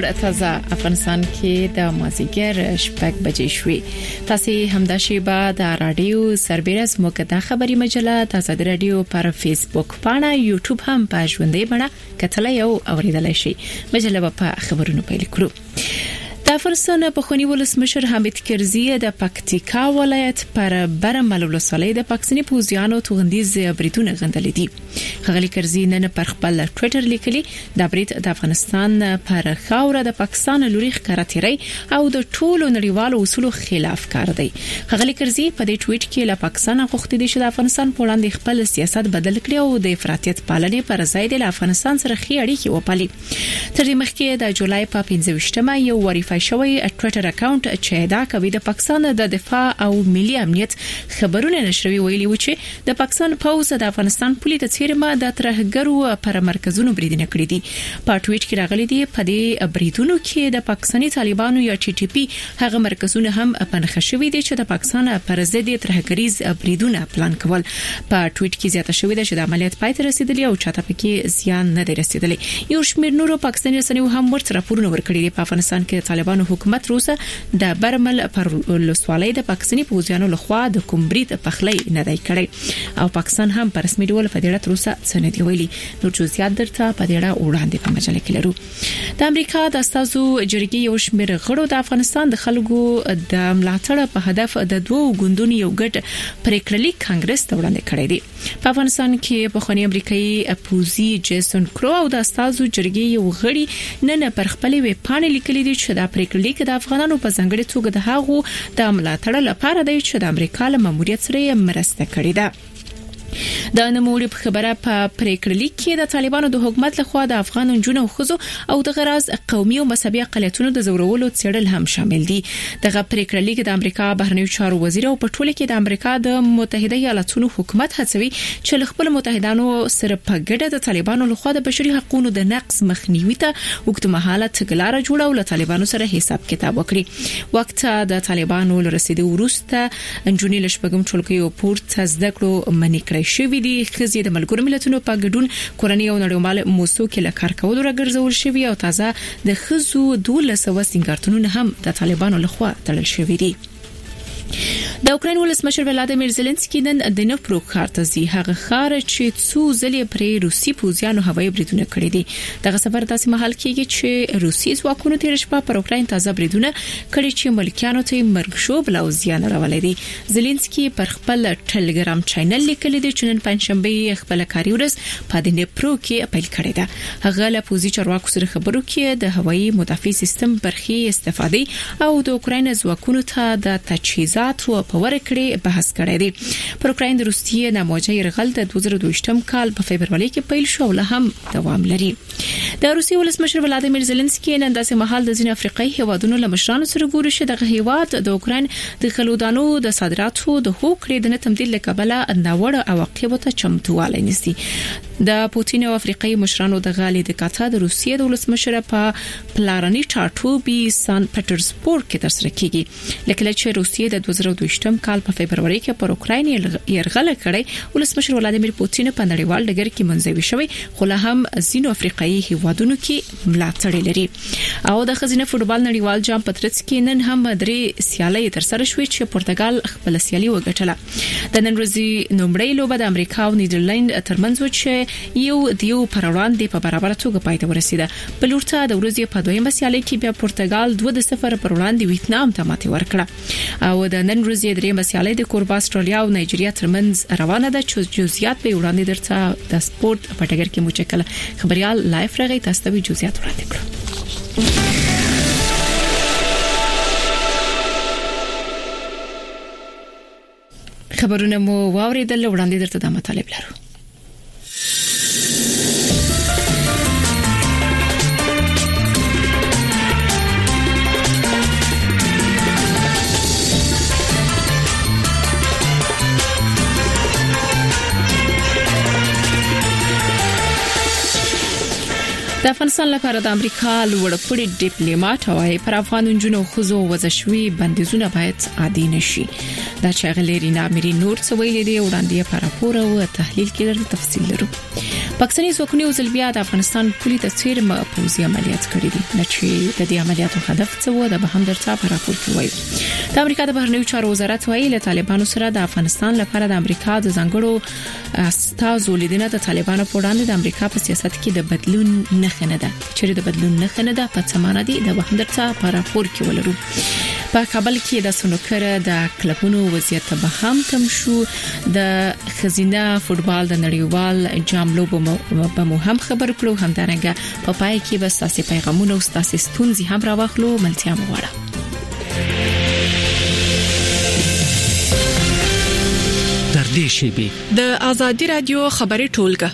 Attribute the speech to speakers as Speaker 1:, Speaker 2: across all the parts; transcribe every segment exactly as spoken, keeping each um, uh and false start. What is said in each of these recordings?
Speaker 1: وړ تازه افغانستان کې د مازیګر شپږ بجې شوې. تاسو همدا شیبه د رادیو سربېرز موکده خبري مجله تازه د رادیو پر فیسبوک پاڼه یوټیوب هم په ژوندۍ بڼه کتلای او اوریدلای شئ. مجله په خبرونو پیل کړو. د افغانستان پخوانی ولسمشر حامد کرزي د پکتیکا ولایت پر برمل ولسوالۍ د پاکستاني پوځیانو توغندیز بریټونه غندلې دي. خغلی کرزي نن پر خپل ټوئیټر لیکلي د بریټ د افغانستان پر خاوره د پاکستان لوري ښکاراتيري او د ټولو نړیوالو اصولو خلاف کار دی. خغلی کرزي په دې ټوئیټ کې له پاکستان غوښتي دي چې د افغانستان په وړاندې خپل سیاست بدل کړي او د افراطیت پالنې پر ځای د افغانستان سره خې اړیکې وپالي. تر دې مخکې د جولای په پنځه ویشتمه یو وریفای شوی ټوئیټر اکاونټ چې دا کوي د پاکستان د دفاع او ملي امنیت خبرونه نشروي ویلي و چې د پاکستان پوز د افغانستان پولیس څیرمه د ترهګرو پر مرکزونو بریدونه کړې دي. په ټوئیټ کې راغلي دي په دې بریدونو کې د پاکستاني طالبانو یا ټي ټي پی هغه مرکزونه هم پنځه شوي دي چې د پاکستان پر ضد ترهګریز بریدونه پلان کول. په ټوئیټ کې زیاته شوې ده چې د عملیات پای ته رسیدلی او چاته پکې زیان نه دی رسیدلی. یو شمېر نورو پاکستاني رسنیو هم ورته راپورونه ورکړي دي. په افغانستان کې طالبانو حکومت روسه د برمل پر ولسوالۍ د پاکستاني پوځیانو لخوا د کومبریت پخلی نه دی کړی او پاکستان هم په رسمي ډول په دې اړه روسه څه نه دی ویلي. نو چې زیات درته په دې اړه وړاندې په مجله کې لرو. د امریکا د استازو جرګې یو شمېر غړو د افغانستان د خلکو د ملاتړ په هدف د دوو ګوندونو یو ګډ پریکړلیک کانګرس ته وړاندې کړی دی. په افغانستان کې په خونی امریکایي پوزي جیسون کرو او د استازو جرګې یو غړي نن پر خپل ویب پاڼه لیکلي دي چې د پریکړلیک د افغانانو په ځنګړې توګه د هغو د ملاتړ لپاره دی چې د امریکا له ماموریت سره مرسته کړې ده. د نموړي په خبره په پریکړلیک کې د طالبانو د حکومت لخوا د افغان جنونو خزو او د غراز قومي او مذهبي اقلیتونو د زورولو څېړل هم شامل دي. دغه پریکړلیک د امریکا بهرنیو چارو وزیر او په ټوله کې د امریکا د متحده ایالاتونو حکومت هڅوي چې خپل متحدانو سره په ګډه د طالبانو لخوا د بشري حقوقو د نقض مخنیوي ته وګړمحاله تګلارې جوړه او له طالبانو سره حساب کتاب وکړي. وخت د طالبانو لرسیدو وروسته انجونی لشبګم ټولګي او پورت زده کړو منی کړی شوې دي. خزي د ملګرو ملتونو په ګډون کورنۍ او نړیوال موسسو کې له کار کولو راګرځول شوی او تازه د خزو دولس وسنګارتونونه هم د طالبانو لخوا تړل شوی دي. د اوکراین ولسمشر ولادیمیر زيلنسکي نن د نپرو ښار ته ځي. هغه ښار چې څو ځلې پرې روسي پوځیانو هوایي بریدونه کړي دي. دغه سفر داسې مهال کېږي چې روسي ځواکونو تیر شپه پر اوکراین تازه بریدونه کړي چې ملکیانو ته مرګ شوبل او زیان راولي دي. زيلنسکي پر خپل ټلګرام چینل لیکلي دي چې نن پنځشنبه خپل کاري ورځ په دنپرو کې پیل کړی ده. هغه له پوځي چارواکو سره خبرو کې د هوایي مدافع سیستم برخي استفادې او د اوکراین ځواکونو ته د تجهیزات او په ورکړې بحث کړی دی. پر اوکراین د روسیې د موجه يرغل د دوه زره دوه کال په فبرवरी کې پیل شو او له هم دوام لري. د روسیې ولسمشر ولادیمیر زيلنسکي نن داسې مهال د ځین افریقایي هیوادونو له مشرانو سره ګوري چې دغه هیواد د اوکراین د خلودانو د صادراتو د هوکړې د تمدید لکبله ناوړه عواقب ته چمتوالی نیسي. د پوتین او افریقایي مشرانو د غالي د کاته د روسیې د ولسمشر په پلارني ټاټوبي سان پټرزبورګ کې ترسره کیږي. لکه چې روسیې د دوه زره دوه کال په فبرवरी کې پر اوکراین يرغل کړی ولسمشر ولادیمیر پوتین په نړیوال ډګر کې منځوي شوی خو له هم ځینو افریقایي هیوادونو کې ملاتړ لري. او د خزینه فوټبال نړیوال جام پترڅ کې نن هم درې سیالۍ ترسره شوې چې پرتګال خپل سیالي وګټله. د نن ورځې نومړی لوبه د امریکا او نیدرلند ترمنځ و چې یو دیو پر وړاندې په برابر توګه پای ته ورسیده. په لورته د ورځې په دویمه سیالۍ کې بیا پرتګال دوه صفر پر وړاندې ویتنام ته ماتې ورکړه. او د نن ورځې درېمه سیالۍ د کوربا استرالیا او نایجیریا ترمنځ روانه ده چې جزئیات به وړاندې درته د سپورت په ټګر کې مچکل خبريال لایف راغی تاسو ته جزئیات وړاندې کړو. خبرونه مو واوریدل وړاندې درته د مطالب لرو. د افغانستان لپاره د امریکا لوړپوړي ډیپلوماټ وايي پر افغان جنونو خزو وزشوي بندیزونه باید عادي نشي. دا چې غلېرینا مری نور څه ویلي دی وړاندې پر راپور او تحلیل کې د تفصیل لرو. پاکستاني ځواکونو ځل بیا د افغانستان پولي ته څیر پوځي عملیات کړي دي چې د دې عملیاتو هدف څه و د بهم درڅا په راپور کې وایي. د امریکا د بهرنیو چارو وزارت وایي له طالبانو سره د افغانستان لپاره د امریکا د ځانګړو استازو لیدنه د طالبانو په وړاندې د امریکا په سیاست کې د بدلون نښه نه ده. چې د بدلون نښه نه ده په څه معنی دي د بهم درڅا په راپور کې ولرو. په کابل کې د سنوکر د کلبونو وضعیت به هم کم شو. د خزینه فوتبال د نړیوال جام لوبو به مو هم خبر کړو. همدارنګه په پای کې به تاسو پیغامونه او تاسو ستونزې هم راوخلو. ملتیا مو وړه.
Speaker 2: در دې شیبه
Speaker 1: د ازادي رادیو خبري ټولګه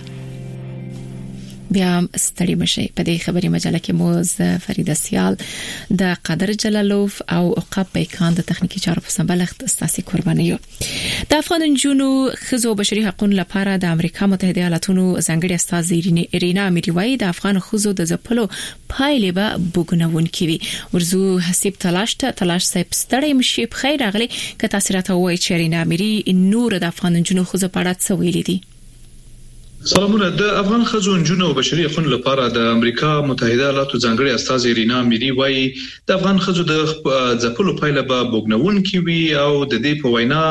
Speaker 1: بیا ستړي مشي. په دې خبري مجله کې مو فرید سیال د قادر جلالوف او عقب بیکان د تخنیکی چارو په سمبلښت استاسي قرباني یو. د افغان جنونو خزو بشري حقوقو لپاره د امریکا متحده ایالاتونو ځانګړي استاد ایرینا میریوای د افغان خزو د ځپلو پایلې به بګنون کوي. ورزو حساب تلاش ته تلاش صاحب ستړي مشي. په خیر راغلي که تاثیرات وای چې ایرینا میری نور د افغان جنونو خزو په اړه څه ویلي دي.
Speaker 3: سلامونه. د افغان خزو جنونو او بشري حقوقو لپاره د امریکا متحده ایالاتو ځانګړي استاد ایرینا میری وایي د افغان خزو د ځپلو پایله به بګنون کوي او د دې په وینا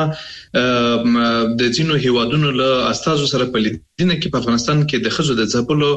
Speaker 3: د ځینو هیوادونو له استادو سره په لیدنه کې په افغانستان کې د خزو د ځپلو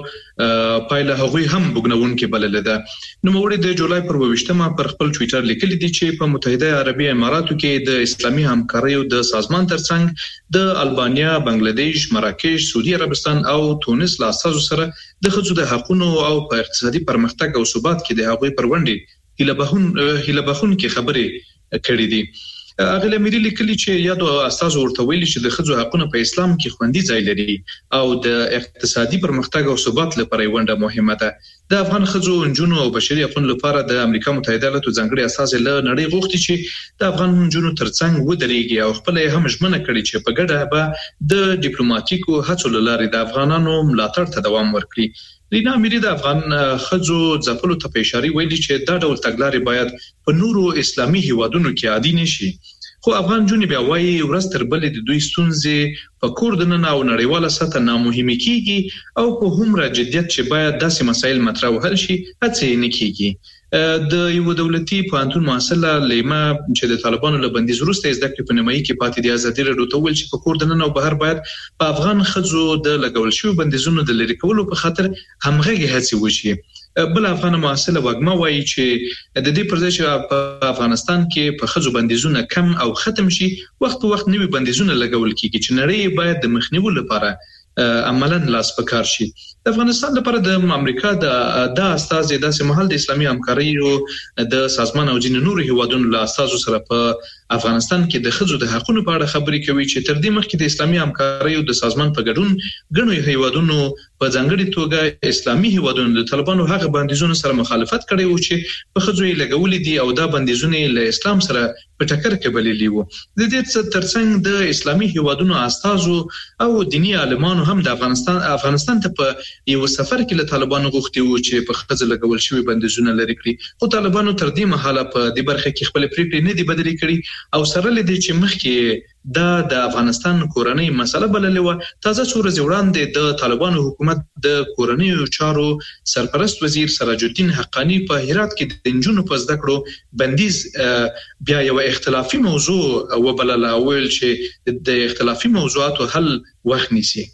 Speaker 3: پایله هغوی هم بګنون کې بلل ده. نو موږ د جولای پر ویشتمه پر خپل ټوئیټر لیکلي دي چې په متحده عربي اماراتو کې د اسلامي همکاریو د سازمان ترڅنګ د البانیا، بنگلاديش، مراکش، سعودي عربستان او تونس له استادو سره د خزو د حقوقو او په اقتصادي پرمختګ او ثبات کې د هغوی پر وړاندې هیله بهون هیله بهون کې خبرې کړې دي. اغه لمری لیکلي چې یادو استاد ورته ویلي چې د خزو حقوقو په اسلام کې خوندي ځای لري او د اقتصادي پرمختګ او ثبات لپاره ونده مهمه ده. د افغان خزو جنونو او بشري حقوقو لپاره د امریکا متحده ایالاتو ځانګړي اساس له نړۍ غوښتي چې د افغان جنونو ترڅنګ ودرېږي او خپل هم ژمنه کړي چې په ګډه به د ډیپلوماټیکو هڅو لارې د افغانانو ملاتړ ته دوام ورکړي. رینا میری د افغان خزو ځپلو ته په اشاره ویلي چې دا ډول تګلارې باید په نورو اسلامي هیوادونو کې عادي نشي. خو افغان جنونو بیا وایي ورځ تر بلې د دوی ستونزې په کور دننه او نړیواله سطح نامهمه کیږي او په هومره جديت چې باید داسې مسایل مطرح وحل شي هڅه نه کیږي. د یو دولتي پوهنتون محصله لیما چې د طالبانو له بندیز وروسته زده کړې په نیمایي کې پاتې د ازادي راډیو ته ویل چې په کور دننه او بهر باید په افغان خزو د لګول شوی بندیزونو د لری کولو په خاطر همغږي هڅې وشي. بل افغان محصله وګما وایي چې د دې پرځای چې په افغانستان کې په خزو بندیزونه کم او ختم شي وخت په وخت نوي بندیزونه لګول کیږي چې نړۍ باید د مخنیوي لپاره عملاً لاس پکار شي. د افغانستان لپاره د امریکا د د استاد د سمحل د اسلامي همکاریو د سازمان او جن نور هیوادونو له استادو سره په افغانستان کې د خزو د حقوقو په اړه خبرې کوي چې تر دې مخکې د اسلامي همکاریو د سازمان په ګډون غنوي هیوادونو په ځانګړي توګه اسلامي هیوادونو د طالبانو هغه بندیزونو سره مخالفت کړی و چې په خزو یې لګولې دي او دا بندیزونه له اسلام سره په ټکر کې بللي وو. د دې ترڅنګ د اسلامي هیوادونو استادو او دینی عالمانو هم د افغانستان افغانستان ته په یو سفر کې له طالبانو غوښتي وو چې په خزه لګول شوی بندیزونه لري کړی. خو طالبانو تر دې مهاله په دې برخه کې خپل پریکړې نه دي بدلې کړې او سره لدی چې مخکې دا د افغانستان کورنۍ مسله بللې و. تازه څو ورځې وړاندې د طالبانو حکومت د کورنۍ چارو سرپرست وزیر سراج الدین حقانی په هرات کې د انجونو په زده کړو بندیز بیا یو اختلافي موضوع وبلل او ویل چې د اختلافي موضوعاتو حل وخت نیسي.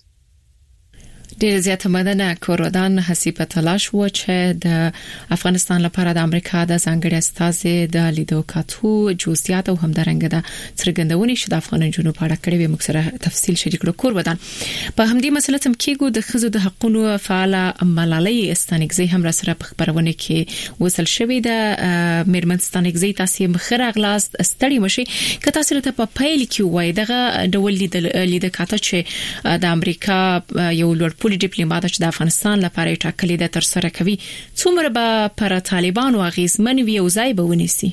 Speaker 1: ډیر زیات مدنه کورودان حسیب تلاش و چې د افغانستان لپاره د امریکا د ځانګړي استاد د لیدو کاتو جزئیات او همدارنګه د څرګندونې چې د افغان جنوب په اړه کړي وي موږ سره تفصیل شریک کړو. کورودان په همدې مسله تم کېګو د خزو د حقوقو فعال ملالۍ استانګزي هم را سره په خبرونه کې وصل شوې ده. میرمن استانګزي تاسو مخره اغلاس ستړي مشي که تاسو ته په پایل کې وای دغه ډول لیدل کاته چې د امریکا یو لوړ ډیپلوماټ چې د افغانستان لپاره ټاکلي د تر سره کوي څومره به پر طالبانو اغیزمن وي او ځای به ونیسي.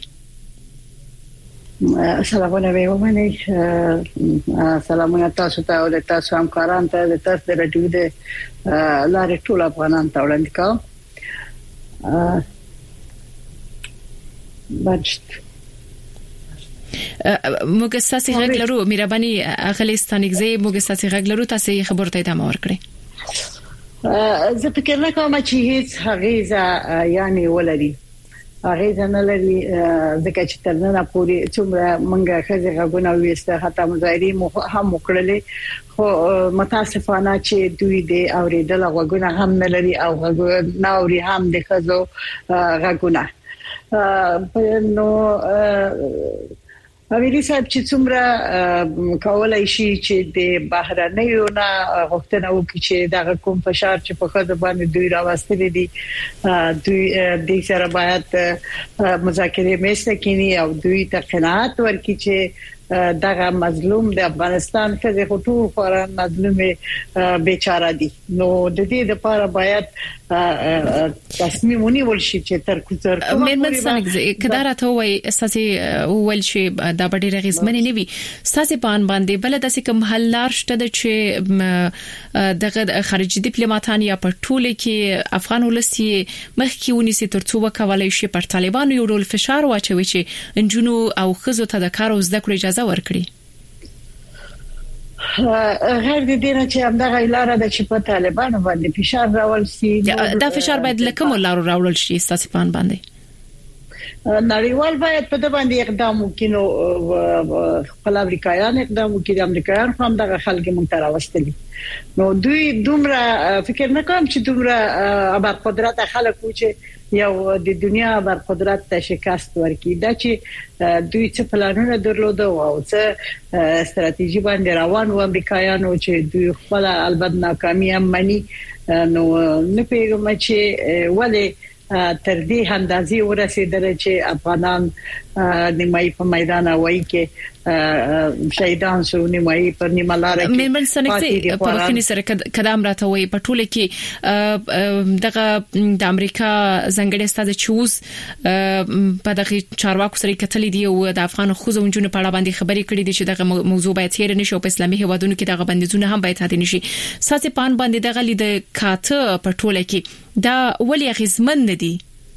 Speaker 4: سلامونه ویومنه سلامونه تاسو ته او تاسو همکاران ته د تاسو د رادیو د لارې ټول افغانان ته وړاندې کوم. بچت
Speaker 1: موږ ستاسو غږ لرو مهرباني اغلیستانګزي موږ ستاسو غږ لرو تاسو خبرته ادامه ورکړئ.
Speaker 4: زه فکر نه کوم چې هیڅ هغه یعنی ولري هغه نه لري ځکه چې تر نن پورې څومره منګه خزه غوونه وېسته حتی مظاهرې هم وکړلې خو متاسفانه چې دوی د اوریدل غوونه هم نه لري او غوونه اوري هم د خزو غوونه نو امیر صاحب چې څومره کولای شي چې د بهرنیو نه غوښتنه وکړي چې دغه کوم فشار چې په خاطر باندې دوی راوستل دي دوی د سره باید مذاکره مېسته کینی او دوی ته قناعت ورکړي چې دغه مظلوم د افغانستان کې خو ټول خوران مظلوم بیچاره دي نو د دې لپاره باید تصمیم ونیول شي چې تر کوڅر
Speaker 1: مېرمن څنګه کدا راته وای اساسي ول شي د بډې رغیز منی نیوي اساسي پان باندې بل د سکم حلار شته چې دغه خارجي ډیپلوماټان یا په ټوله کې افغان ولسی مخکې ونی سي ترڅو وکولای شي پر طالبانو یو ډول فشار واچوي چې انجونو او خزو ته د کار او زده کړې اجازه ورکړي
Speaker 4: غیر د دې نه چې همدغه لاره د چې په طالبانو باندې فشار راول سي
Speaker 1: دا فشار باید لکه مولارو راول شي اساسي پان باندې
Speaker 4: نړیوال باید په دې باندې اقدام وکړي نو خپل امریکایان اقدام وکړي د امریکایان هم دغه خلک مونږ ته راوستلي نو دوی دومره فکر نه کوم چې دومره ابر قدرت خلک و چې یو د دنیا بر قدرت ته شکست ورکړي دا چې دوی څه پلانونه درلوده او څه ستراتیژي باندې روان و امریکایانو چې دوی خپل البته ناکامي هم مني نو نه پیغام چې ولې تر دې اندازې ورسېدل چې افغانان نیمایي په میدان وای کې شهیدان شو نیمایي پر نیمه لار کې
Speaker 1: مېرمن سنکسي په وخت سره قدم راته وای په ټوله کې دغه د امریکا ځنګړي استاد چوز په دغه چارواکو سره کتلې دی او د افغان خوځو جنونو په اړه باندې خبرې کړې دي چې دغه موضوع باید هیر نشي او په اسلامي هیوادونو کې دغه بندیزونه هم باید هدي نشي ساتي پان باندې دغه لید کاته په ټوله کې دا ولې غزمن ندي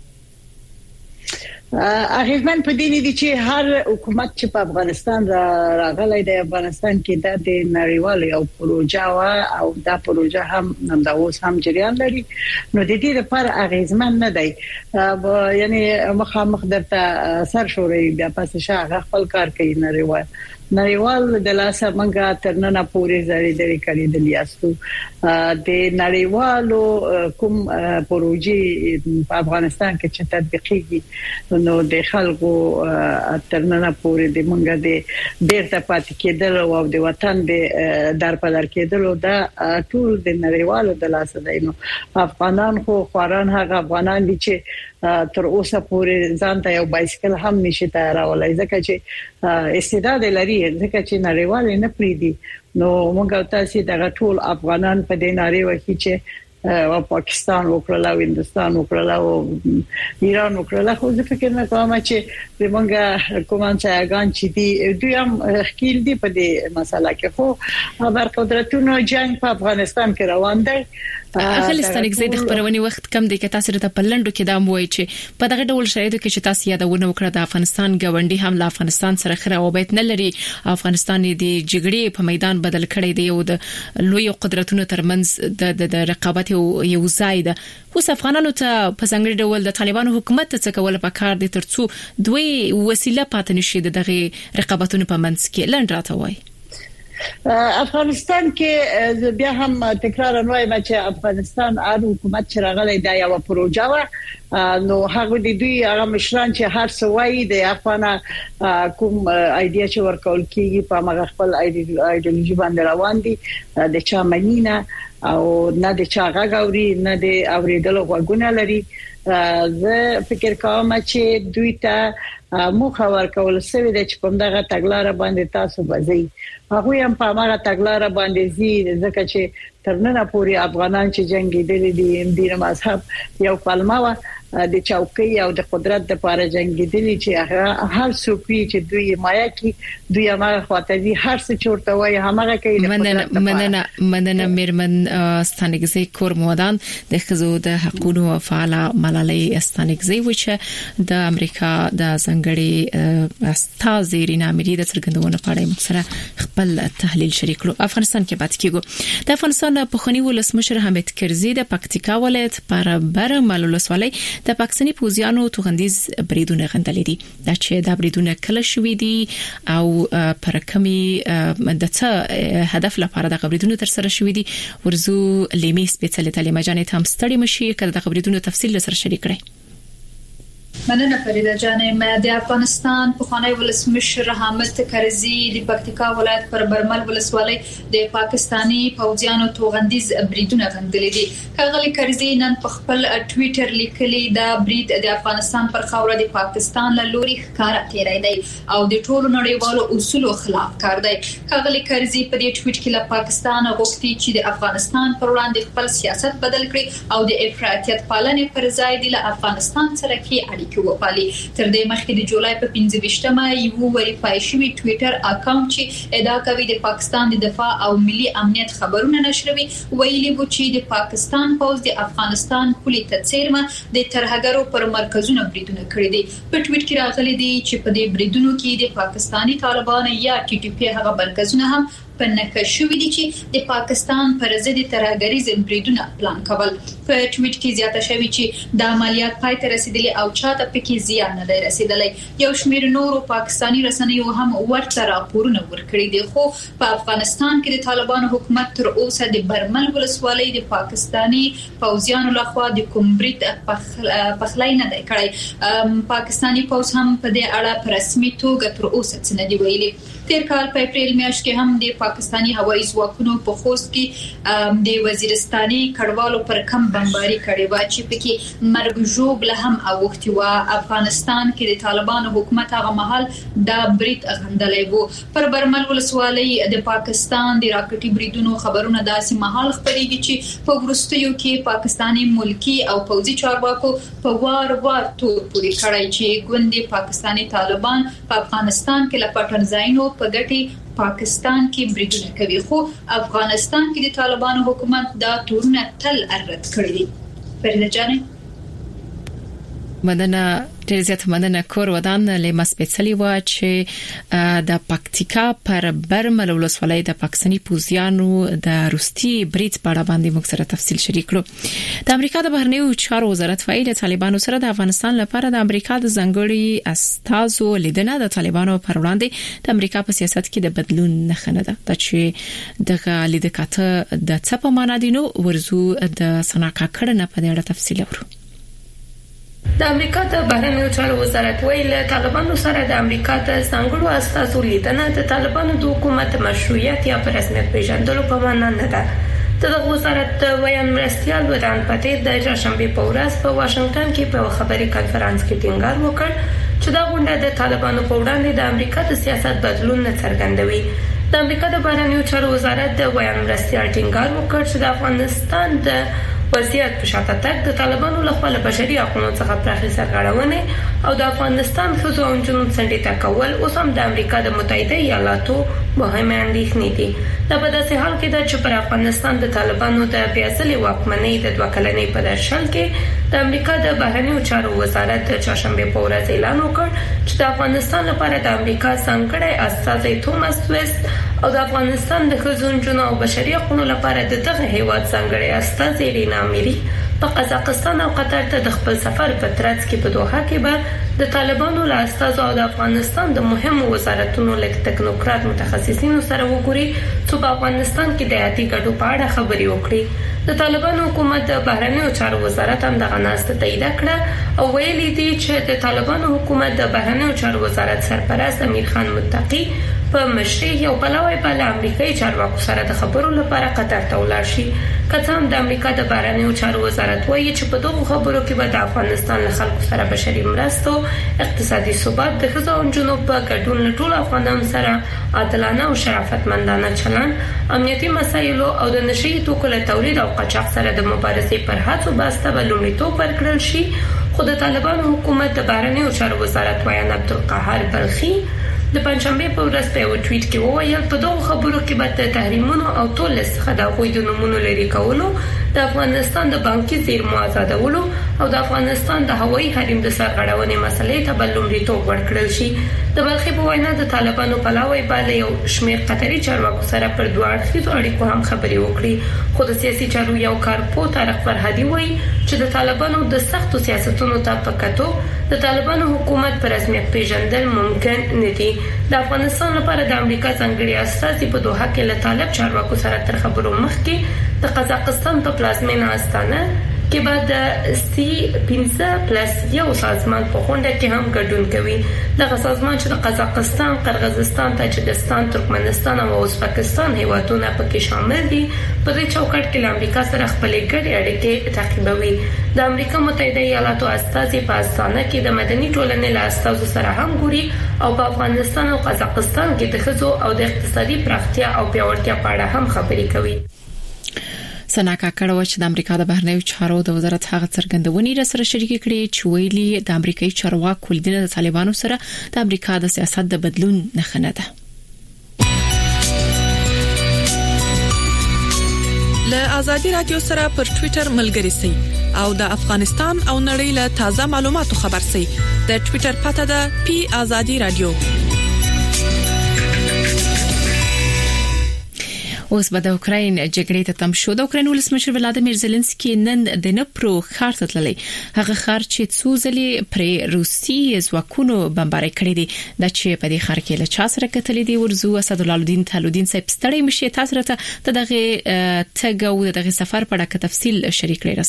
Speaker 4: اغیزمن په دې دي چې هر حکومت چې په افغانستان راغلی دی افغانستان کې د نړیوال یو پروژه او دا پروژه هم نن دا اوس هم جریان لري نو د دې لپاره اغیزمن نه دی یعنی مخامخ درته سر شوري بیا پس شاه خپل کار کوي نړیوال نړیوال د لاسه منګه ترنه پورې زړې درې کړې د لیاستو د نړیوالو کوم پروژې په افغانستان کې چې تطبیقيږي نو د خلکو ترنه پورې د منګه د بیرته پاتې کېدل او د وطن د درپدر کېدل دا ټول د نړیوالو د لاسه دی نو افغانان خو خوران هغه افغانان دي چې تر اوسه پورې ځان ته یو بایسکل هم نشي تیارولای ځکه چې استعداد لري ځکه چې نړیوال نه پریدي نو موږ تاسو دغه ټول افغانان په دې ناري وکړي چې او پاکستان وکړل او هندستان وکړل او ایران وکړل خو زه فکر نه کوم چې موږ کومه ځایګان چې دی دوی هم خپل دی په دې مسله کې خو خبر قدرتونو جنگ په افغانستان کې روان دی
Speaker 1: خلستان زید خبرونی وخت کم دی کې تاسو ته په لندو کې دا موي چې په دغه ډول شرایطو کې چې تاسو یادونه وکړه د افغانستان غونډي هم له افغانستان سره خروابیت نه لري افغانستان د جګړې په میدان بدل کړی دی او د لوی قدرتونو ترمنځ د رقابت یو ځای ده اوس افغانانو ته په څنګه ډول د طالبانو حکومت څخه کول په کار دي ترڅو دوی وسیله پاتې نشي دغه رقابتونو په منځ کې لند راته وای
Speaker 4: افغانستان کې بیا هم تکرار وایم چې افغانستان اړ حکومت چې راغلی دا یو پروژه و نو هغه د دوی هغه مشران چې هر څه وایي د افغان کوم ایډیا چې ورکول کیږي په هغه خپل ایډیولوژي باندې روان دي د چا منینه او نه د چا غاوري نه د اوریدلو غوونه لري زه فکر کوم چې دوی ته مو خبر کول سوي د چې په دغه تګلارې باندې تاسو بځي هغه هم په هغه تګلارې باندې زی ځکه چې ترنه پوري افغانان چې جنگي دي د دین مذهب یو پلمه و د چوکۍ او د قدرت د لپاره جنگیدلی چې هر څوک چې دوی مایا کې دوی هغه خاطري هر څه چورته وای هغه کوي
Speaker 1: مننه مننه مننه میرمن ستانګزي کور مودان د خزو د حقوقو فعاله ملالۍ ستانګزي چې د امریکا د ځنګړي استاذ رینا مری د څرګندونه پاړې مخسره خپل تحلیل شریک کړو. افغانستان کې پات کېږو د افغانستان په خونی ولسمشر حمید کرزي د پکتیکا ولایت پر بر ملولسوالۍ د پاکستاني پوزیانو توغندیز بریدونه غندلې دي دا چې د بریدونه کله شوې دي او پر کمی د څه هدف لپاره د بریدونه تر سره شوې دي ورزو لیمي سپیڅلې تعلیم جانې هم ستړي مشي کړه د بریدونه تفصیل سره شریک کړئ.
Speaker 5: مننه فریده جانې. د افغانستان په خانه ولسمشر حامد کرزي د پکتیکا ولایت پر برمل ولسوالۍ د پاکستاني پوځیانو توغندیز بریدونه غندلې دي. کاغلی کرزي نن په خپل ټوئیټر لیکلي دا برید د افغانستان پر خاوره د پاکستان له لوري ښکارا تیری دی او د ټولو نړیوالو اصولو خلاف کار دی. کاغلی کرزي په دې ټوئیټ کې له پاکستان غوښتي چې د افغانستان پر وړاندې خپل سیاست بدل کړي او د افراطیت پالنې پر ځای د افغانستان سره کې اړیکې وپالي. تر دې مخکې د جولای په پنځه ویشتمه یو وریفای شوی ټوئیټر اکاونټ چې ادعا کوي د پاکستان د دفاع او ملي امنیت خبرونه نشروي ویلي و چې د پاکستان پوځ د افغانستان پولي تڅیرمه د ترهګرو پر مرکزونو بریدونه کړی دي. په ټوئیټ کې راغلي دي چې په دې بریدونو کې د پاکستاني طالبان یا ټي ټي پی هغه مرکزونه هم په نکه شوې دي چې د پاکستان پر ضد ترهګریز بریدونه پلان کول. په ټوئیټ کې زیاته شوی چې د عملیات پای ته رسیدلي او چاته پکې زیان نه دی رسیدلی. یو شمېر نورو پاکستاني رسنیو هم ورته راپورونه ورکړي دي خو په افغانستان کې د طالبانو حکومت تر اوسه د برمل ولسوالۍ د پاکستاني پوځیانو لخوا د کوم برید پخلای نه دی کړی. پاکستاني پوځ هم په دې اړه په رسمي توګه تر اوسه څه نه دی ویلي. تیر کال په اپریل میاشت کې هم د پاکستاني هوایي ځواکونو په خوست کې د وزیرستاني کډوالو پر کم بمباري کړې و چې پکې مرګ ژوبله هم اوختي و. افغانستان کې د طالبانو حکومت هغه مهال دا برید غندلې وو. پر برمل ولسوالۍ د پاکستان د راکټي بریدونو خبرونه داسې مهال خبرېږي چې په وروستیو کې پاکستاني ملکی او پوځي چارواکو په وار وار تور پوري کړی چې ګوندې پاکستاني طالبان په افغانستان کې لپټن ځایونو په ګټي پاکستان کې بریدونه کوي خو افغانستان کې د طالبانو حکومت دا تورونه تل رد کړی دي. فريده جانې
Speaker 1: مدنه ډیر زیات مننه کور ودان له مسپېڅلي و چې د پکتیکا پر برمل ولسوالۍ د پاکستاني پوزیانو د روستي برید په اړه باندې موږ سره تفصیل شریک کړو. د امریکا د بهرنیو چارو وزارت فعال طالبانو سره د افغانستان لپاره د امریکا د ځنګړي استازو لیدنه د طالبانو پر وړاندې د امریکا په سیاست کې د بدلون نښه ده. د چې د لیدکاته د څه په معنا دي نو ورزو د سناکا کړنه په اړه تفصیل ورو.
Speaker 6: د امریکا د بهرنیو چارو وزارت ویل طالبانو سره د امریکا د څنګهړو استازو لیدنه د طالبانو د حکومت مشروعیت یا پر رسمیت پیژندلو په معنا نه ده. د وزارت ویان مرستيال ودان پته د چهارشنبه په ورځ په واشنگټن کې په خبري کانفرنس کې ټینګار وکړ چې دا غونډه د طالبانو په وړاندې د امریکا د سیاست بدلون نه څرګندوي. د امریکا د بهرنیو چارو وزارت د ویان مرستيال ټینګار وکړ چې د افغانستان د وضعیت په شاته تک د طالبانو لخوا له بشري حقوقو څخه پراخي سرغړونې او د افغانستان ښځو او نجونو څنډې کول اوس هم د امریکا د متحده ایالاتو مهمه اندېښنې دي. دا په داسې حال کې ده چې پر افغانستان د طالبانو د بیاځلې واکمنۍ د دوه کلنۍ په درشل کې د امریکا د بهرنیو چارو وزارت د چهارشنبه په ورځ اعلان وکړ چې د افغانستان لپاره د امریکا ځانګړی استازی توماس ویست او د افغانستان د ښځو نجونو او بشري حقوقو لپاره د دغه هیواد ځانګړی استازی رینا مری په قزاقستان او قطر ته د خپل سفر په ترڅ کې په دوحه کې به د طالبانو له استازو او د افغانستان د مهمو وزارتونو لکه تکنوکرات متخصصینو سره وګوري چې په افغانستان کې د حیاتي ګټو په اړه خبري وکړي. د طالبانو حکومت د بهرنیو چارو وزارت هم دغه ناسته تایید کړه او ویلي دي چې د طالبانو حکومت د بهرنیو چارو وزارت سرپرست امیر خان متقی په مشرۍ یو بلوي بل امریکایي چارواکو سره د خبرو لپاره قطر ته ولاړ شي. کله هم د امریکا د بهرنیو چارو وزارت وایي چې په دغه خبرو کې به د افغانستان له خلکو سره بشري مرستو، اقتصادي ثبات، د ښځو او نجونو په ګډون له ټولو افغانانو سره عادلانه او شرافتمندانه چلند، امنیتي مسایلو او د نشي توکو له تولید او قاچاق سره د مبارزې پر هڅو باسته به لومړیتوب ورکړل شي. خو د طالبانو حکومت د بهرنیو چارو وزارت وایي عبدالقاهر بلخي د پنځشنبه په ورځ په یو ټویټ کې وویل په دغه خبرو کې به د تحریمونو او ټول څخه د غوي د نمونو لري کولو د افغانستان د بانکي زیرمو آزادولو او د افغانستان د هوایي حریم د سرغړونې مسلې ته بل لومړیتوب ورکړل شي. د بلخي په وینا د طالبانو پلاوی باندې یو شمېر قطري چارواکو سره پر دوه اړخیزو اړیکو هم خبرې وکړي، خو د سیاسي چارو یو کارپو طارق فرهادي وایي چې د طالبانو د سختو سیاستونو ته په کتو د طالبانو حکومت پر رسمیت پیژندل ممکن نه دي. د افغانستان لپاره د امریکا څنګهړي استازي په دوحه کې له طالب چارواکو سره تر خبرو مخکې د قزاقستان په پلازمینه استانه کې بعد د سی پنځه پلس یو سازمان په خونده کې هم ګډون کوي. دغه سازمان چې د قزاقستان، قرغیزستان، تاجکستان، ترکمنستان او ازبکستان هیوادونه پکې شامل دي په دې چوکاټ کې له امریکا سره خپلې ګډې اړیکې تعقیبوي. د امریکا متحده ایالاتو استازي په استانه کې د مدني ټولنې له استازو سره هم ګوري او په افغانستان او قزاقستان کې د ښځو او د اقتصادي پراختیا او پیاوړتیا په اړه هم خبرې کوي.
Speaker 1: سناکا کړو چې د امریکا د بهرنیو چارو د وزارت هغه څرګندونې را سره شریک کړي چې ویلي د امریکایي چارواکو لیدنه د طالبانو سره د امریکا د سیاست د بدلون نښه ده.
Speaker 7: له آزادي رادیو سره پر ټوئیټر ملګري سئ او د افغانستان او نړۍ له تازه معلوماتو خبر سئ. د ټوئیټر پته ده پی آزادي رادیو. اوس به د اوکراین جګړې ته تم شو. د اوکراین ولسمشر ولادیمیر زيلنسکي نن د دنپرو ښار ته تللی، هغه ښار چې څو ځلې پر روسي ځواکونو بمباري کړی دی. د چې په دې ښار کې له چا سره کتلې دی ورزو اسد الله الدین طالودین صاحب ستړي مشي تاسو راته دغه تګو دغه سفر په اړه تفصیل شریک لري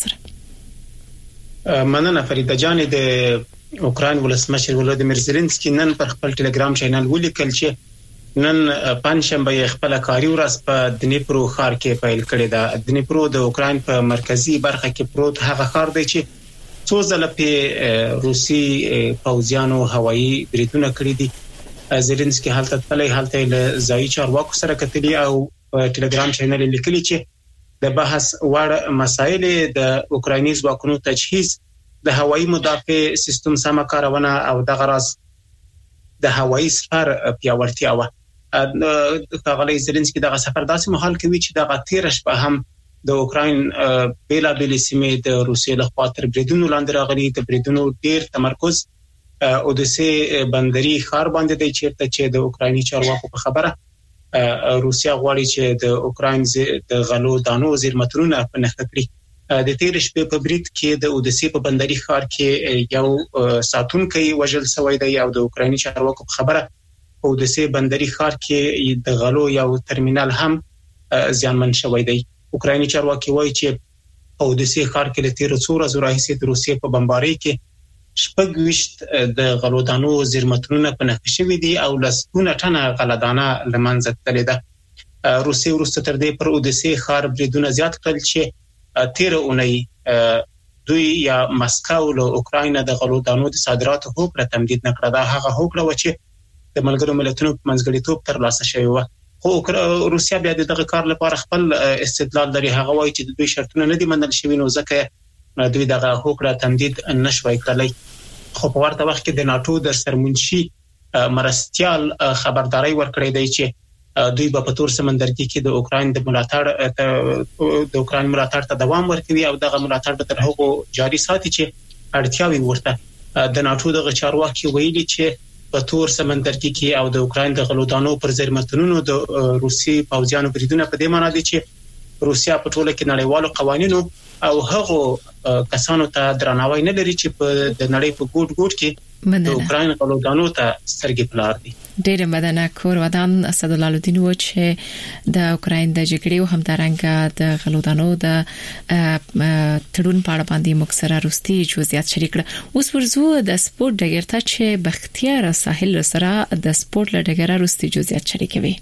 Speaker 7: سره.
Speaker 8: مننه فریده جان. د اوکراین ولسمشر ولادیمیر زيلنسکي نن پر خپل ټلګرام چینل ولیکل چې نن پنځشنبه خپل کاري ورځ په دنیپرو ښار کې پیل کړی دا. دنیپرو د اوکراین په مرکزی برخه کې پروت هغه ښار دی چې څو ځله په روسي پوځیانو هوایي بریدونه کړی دي. زيلنسکي حالت تللی حالت له ځایي چارواکو سره کتلی او ټلګرام چینل لیکلی چې د بحث وړ مسایل د اوکرایني ځواکونو تجهیز، د هوایي مدافع سیستم سم کارونه او د غراس د هوایي سفر پیاوړتیا و. کاغلی زيلنسکي دغه سفر داسې مهال کوي چې دغه تیر شپه هم د اوکراین بیلا بیل سیمې د روسیې له خوا تر بریدونو لاندې راغلي. د بریدونو ډیر تمرکز اودسه بندري ښار باندې دی چیرته چې د اوکرایني چارواکو په خبره روسیا غواړي چې د اوکراین د غلو دانو زیرمترونه په نښه کړي. د تیر شپې په برید کې د اودسه په بندري ښار کې یو ساتونکي وژل شوی دی او د اوکرایني چارواکو په خبره او د سه بندري ښار کې د غلو یو ترمینل هم ځانمن شوی دی. اوکرایني چارواکي وایي چې او د سه ښار کې لتیر څوره زورایسي د روسیې په بمبارۍ کې شپږ د غلو دانو زیرمترونه په نښه شوی دي او لسونه ټنه غلدانه لمنځه تللې ده. روسیې ورسته تر دې پر او د سه ښار بریدونه زیات کړل چې تیر اونۍ دوی یا مسکو له اوکراین د غلو دانو د صادراتو هوکړه تمدید نکړه. دا هغه هوکړه و چې د ملګرو ملتونو په منځګړیتوب ترلاسه شوی و، خو روسیا بیا دغه کار لپاره خپل استدلال لري. هغه وایي چې د دوی شرطونه نه دي منل شوی نو ځکه دوی دغه هوکړه تمدید نشوي کړلای. خو په ورته وخت کې د ناتو د سرمنشي مرستيال خبرداري ورکړې دی چې دوی په تور سمندرګي کې د اوکراین د ملاتړ د اوکراین ملاتړ ته دوام ورکوي او دغه ملاتړ به تر هغه جاري ساتي چې اړتیاوي ورته. د ناتو د چارواکي ویلي چې په تور سمندرګي کې او د اوکراین د غلودانو پر زیرمتونونو د روسي پوځیانو بریدونه په دې معنی دي چې روسیا په ټوله کې نړیوالو قوانینو او هغه کسانو ته درناوی نه لري چې په د نړۍ په ګوټ ګوټ کې د اوکراین غلودانو ته سترګې پلار دي.
Speaker 1: ډېر مدنه کور ودان اسد الله الدین و چې د اوکراین د جګړې او همدارنګه د غلودانو د تړون په اړه باندې مکسره روستي جزئیات شریک کړ. اوس ورزو د سپورت ډګر ته چې بختیار ساحل سره د سپورت لډګر روستي جزئیات شریکوي.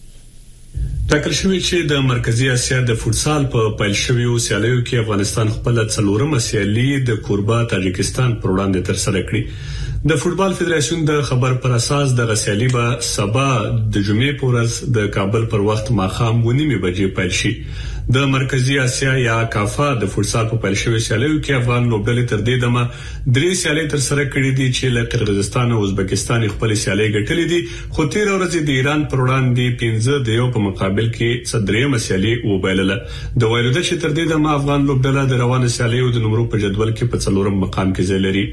Speaker 9: ټاکل شوی چې د مرکزی اسیا د فوتسال په پیل شویو سیالیو کې افغانستان خپل څلورمه سیالي د کوربه تاجکستان پر وړاندې تر سره کړې. د فوتبال فدراسیون د خبر پر اساس د غسیالي به سبا د جمعې په ورځ د کابل پر وخت ماخام ونیمه بجې پیل شي. د مرکزی اسیا یا کافا د فوتسال په پیل شوی سیالیو کې افغان لوبډلې تر دې دمه درې سیالۍ تر سره کړې دي چې له قرغیزستان او ازبکستان خپل سیالۍ ګټلې دي، خو تیر ورځ د ایران پر وړاندې پنځه د یو په مقابل کې صدریم سیالۍ وبایلله. د ویلو د چې تر دې دمه افغان لوبډله د روانه سیالیو د نمبر په جدول کې په څلورم مقام کې ځای لري.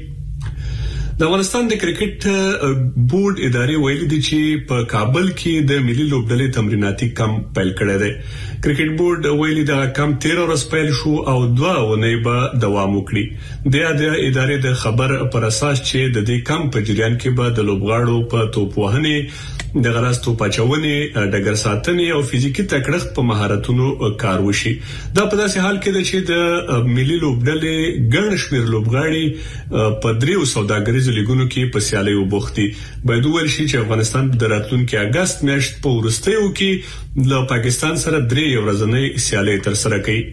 Speaker 9: د افغانستان د کرکټ بورډ ادارې ویلي دي چې په کابل کې د ملي لوبډلې تمریناتي کمپ پیل کړی دی. کرکټ بورډ ویلي دا کمپ تیر ورځ پیل شو او دوه اونۍ به دوام وکړي. د ادارې د خبر پر اساس چې د دې کمپ په جریان کې به د لوبغاړو په توپ وهنې، د غراس توپ اچونې، ډګر ساتنې او فزیکي تکړښت په مهارتونو کار وشي. دا په داسې حال کې ده چې د ملي لوبډلې ګڼ شمېر لوبغاړي په دریو سوداګریزو لیګونو کې په سیالیو بوختي. باید وویل شي چې افغانستان د راتلونکي اگست میاشت په وروستیو کې له پاکستان سره درې ورځنۍ سیالۍ تر سره کوي.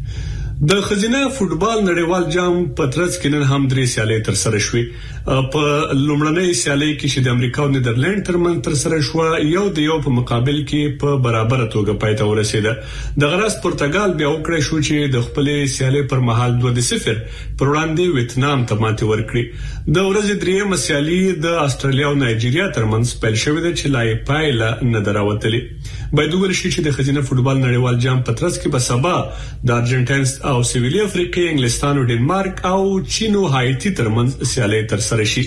Speaker 9: د خزینه فوتبال نړیوال جام په ترڅ کې نن هم درې سیالۍ تر سره شوې. په لومړنۍ سیالۍ کې چې د امریکا او نیدرلند ترمنځ تر سره شو، یو د یو په مقابل کې په برابر توګه پای ته ورسیده. د غرض پرتګال بیا وکړی شو چې د خپل سیالۍ پر مهال دوه د صفر پر وړاندې ویتنام ته ماتې ورکړي. د ورځې درېیمه سیالي د استرالیا او نایجیریا ترمنځ پیل شوې ده چې لا پایله نه دراوتلې. باید وویل شي چې د خزینه فوتبال نړیوال جام په ترڅ کې به سبا د ارجنټاین او سویلي افریقا، انګلستان او ډنمارک او چین او هایټي ترمنځ سیالۍ تر سره شي.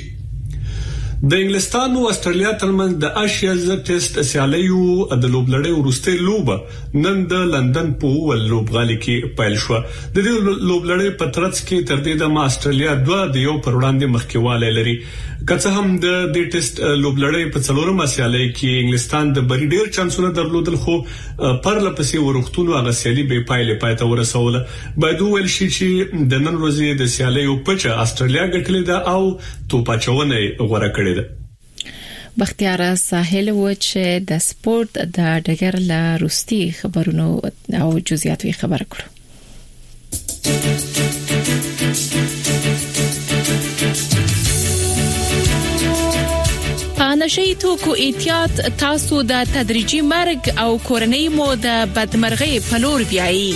Speaker 9: د انګلستان او استرالیا ترمنځ د آشیاز ټیسټ سیالیو د لوبلړۍ وروستۍ لوبه نن د لندن په ول لوبغالي کې پیل شو. د دې لوبلړۍ په ترڅ کې تر دې د استرالیا دوه د یو پر وړاندې مخکېواله لري. که څه هم د دې ټیسټ لوبلړۍ په څلورمه سیالۍ کې انګلستان د بری ډیر چانسونه درلودل، خو پر لپسې ورختونو هغه سیالي به پایله پای ته ورسوله. باید وویل شي چې د نن ورځې د سیالیو پچه استرالیا ګټلې ده او توپاچونه غوړه کړې ده.
Speaker 1: بختیار ساحل و چې د سپورت د ډګر له روستي خبرونو او جزئیات خبر کړو. نشئی توکو احتیاط تاسو د تدریجي مرګ او کورنۍ مو د بدمرغۍ په لور بیایي.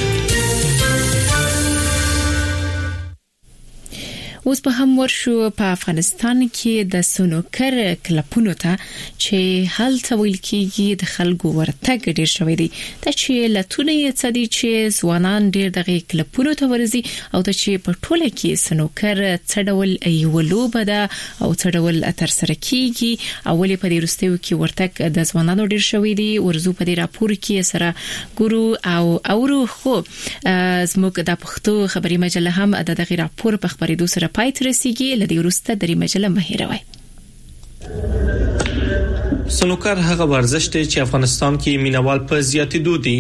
Speaker 1: اوس په هم ورشو په افغانستان کې د سنوکر کلپونو ته چې هلته ویل کېږي د خلکو ورتګ ډیر شوی دی. دا چې لتونه یې څه دي چې ځوانان ډیر دغه کلپونو ته ورځي او ته چې په ټوله کې سنوکر څه ډول یو لوبه ده او څه ډول تر سره کېږي. اولې په دې وروستیو کې ورتګ د ځوانانو ډیر شوی دی. ورزو په دې راپور کې سره ګورو او اورو خو زموږ د پښتو خبري مجله هم د دغه راپور په خبرېدو سره پای ته رسیږي. لدی ورسته د مجله مهیروي.
Speaker 10: سنوکر هغه ورزش دی چې افغانستان کې مینوال په زیاتېدو دي.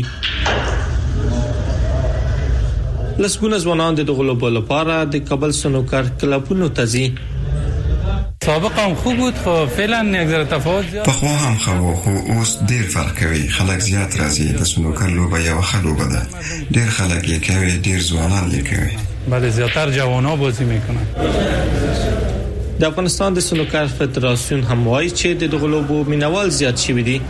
Speaker 10: لسګونه ځوانان د غلوبو لپاره د کابل سنوکر کلبونو ته ځي.
Speaker 11: سابقا هم خوب بود، خب فعلا یک ذره تفاوت زیاد.
Speaker 12: پخوا هم خو خو اوس ډیر فرق کوي. خلک زیات راځي. د سنوکر لوبه یو خلوبه ده. ډیر خلک یې کوي، ډیر ځوانان یې کوي.
Speaker 11: بله زیاتر جوانان بازی میکنن.
Speaker 10: د افغانستان د سنوکر فدراسیون هم وایي چې د غلوبو مینوال زیات شوي دي.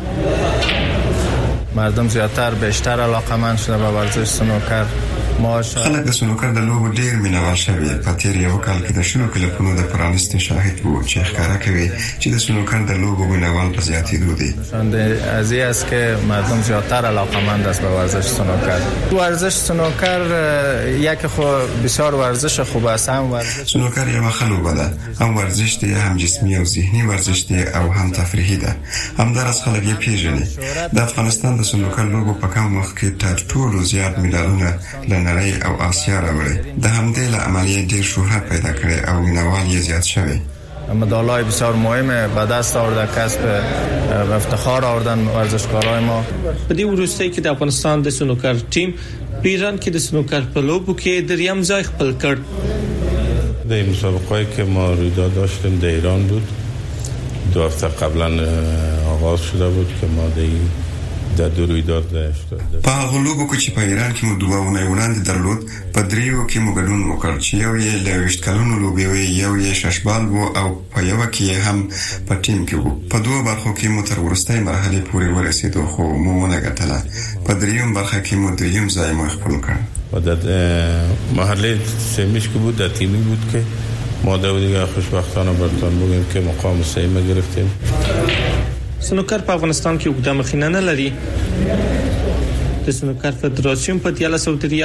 Speaker 13: مردم زیاتر بیشتر علاقمند شده به ورزش سنوکر.
Speaker 12: خلک د سنوکر د لوبو ډیر مینوال شوي. په تیر یو کال کې د شنو کلبونو د پرانیستي شاهد وو چې ښکارا کوي چې د سنوکر د لوبو مینوال په زیاتېدو دي.
Speaker 13: از این است که مردم زیاتر علاقمند است به ورزش سنوکر. ورزش سنوکر یک خو بسیار ورزش خوب است. هم ورزش
Speaker 12: سنوکر یو خلوبه ده. هم ورزش دی، هم جسمی او ذهنی ورزش دی او هم تفریحي ده. هم درس خلک یې پیژني. د افغانستان د سنوکر لوبو په کم وخت کې تر ټولو زیات مډالونه نړۍ او آسیا راوړي. د همدې له عملیه ډیر شهرت پیدا کړي او مینوال یې زیات شوی.
Speaker 13: مدالای بسیار مهمه به دست آورده، کسب افتخار آوردن ورزشکارای ما.
Speaker 10: په دې وروستۍ کې د افغانستان د سنوکر ټیم په ایران کې د سنوکر په لوبو کې دریم ځای خپل کړ.
Speaker 14: د مسابقه‌ای که ما رویداد داشتیم در ایران بود. دو هفته قبلا آغاز شده بود که ما در در دو رویداد داشت.
Speaker 12: په غلوبو کې چې په ایران کې مو دوه ونې وړاندې درلود په دریو کې مو ګډون وکړ چې یو یې لويشت کلونو لوبي وي یو یې ششبال وو او په یو کې هم په ټیم کې وو په دوه برخو کې مو تر ورستۍ مرحله پورې ورسېدو خو مو نه ګټله په دریوم برخه کې مو دریم ځای مو خپل کړ
Speaker 14: و در مرحله سومیش که بود در تیمی بود که ما دو دیگه خوشبختانه برتون بگیم که مقام سوم گرفتیم.
Speaker 10: سنوکر په افغانستان کې وګړه مخینه نه لري. د سنوکر فدراسیون په دیاله سعودي